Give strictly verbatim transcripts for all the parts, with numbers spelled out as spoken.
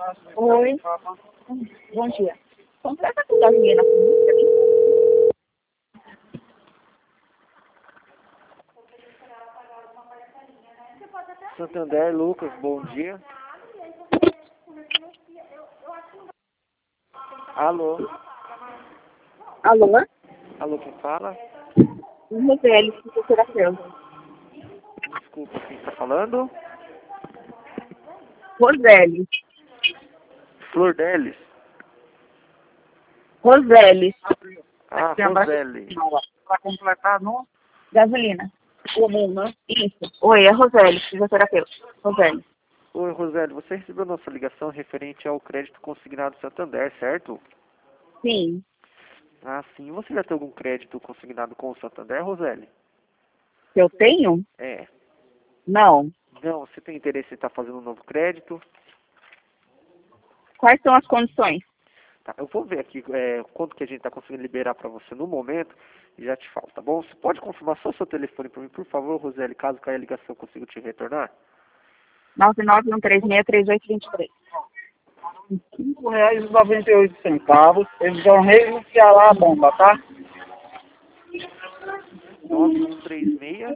Oi. Bom dia. Completa com gasolina comigo pra mim. Santander, Lucas, bom dia. Alô? Alô? Alô, quem fala? Roseli, fisioterapeuta. Desculpa, quem está falando? Roseli. Flor Delis. Roseli. Ah, Roseli. Para completar no gasolina. Comum, né? Isso. Oi, é Roseli, fisioterapeuta. Roseli. Oi, Roseli, você recebeu nossa ligação referente ao crédito consignado Santander, certo? Sim. Ah, sim. Você já tem algum crédito consignado com o Santander, Roseli? Eu tenho? É. Não. Não, você tem interesse em estar fazendo um novo crédito? Quais são as condições? Tá, eu vou ver aqui é, quanto que a gente está conseguindo liberar para você no momento e já te falo, tá bom? Você pode confirmar só o seu telefone para mim, por favor, Roseli, caso caia a ligação eu consiga te retornar? nove nove um três seis três oito dois três. cinco reais e noventa e oito centavos. Eles vão reiniciar lá a bomba, tá? nove um três seis.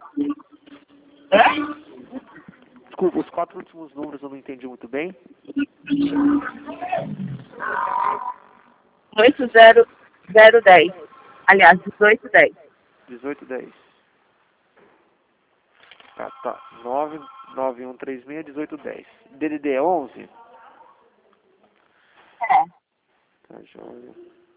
É? Desculpa, os quatro últimos números eu não entendi muito bem. oito zero zero dez. Aliás, dezoito dez. dezoito dez. Tá, tá. nove nove um três seis, dezoito dez. D D D é onze? É. Tá, joia.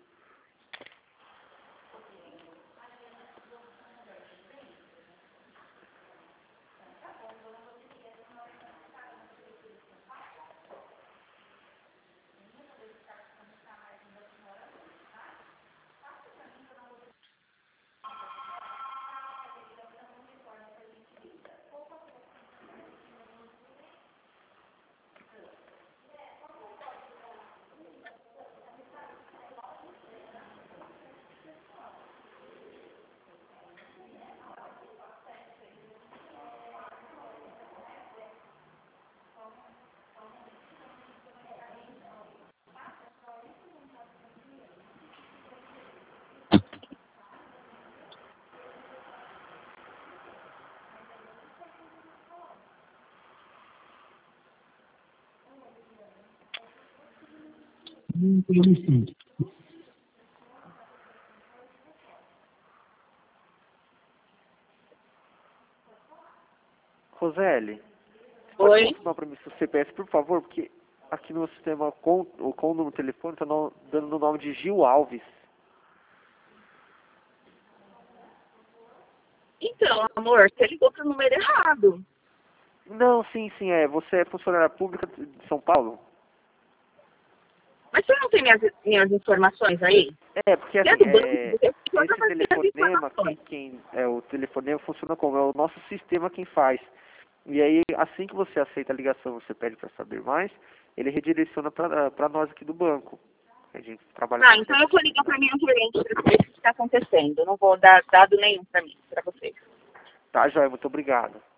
Roseli, você pode Oi. confirmar para mim seu C P F, por favor? Porque aqui no sistema com, com o número de telefone está dando o nome de Gil Alves. Então, amor, você ligou pro número errado. Não, sim, sim, é. Você é funcionária pública de São Paulo? Mas você não tem minhas, minhas informações aí? É, porque Você é assim, do banco? é, Você precisa esse fazer as telefonema, quem, informações. quem, é, o telefonema funciona como? É o nosso sistema quem faz. E aí, assim que você aceita a ligação, você pede para saber mais, ele redireciona para nós aqui do banco. A gente trabalha Ah, com então eu vou ligar serviço. para minha gerente para saber o que está acontecendo. Eu não vou dar dado nenhum para mim, para vocês. Tá, joia, muito obrigado.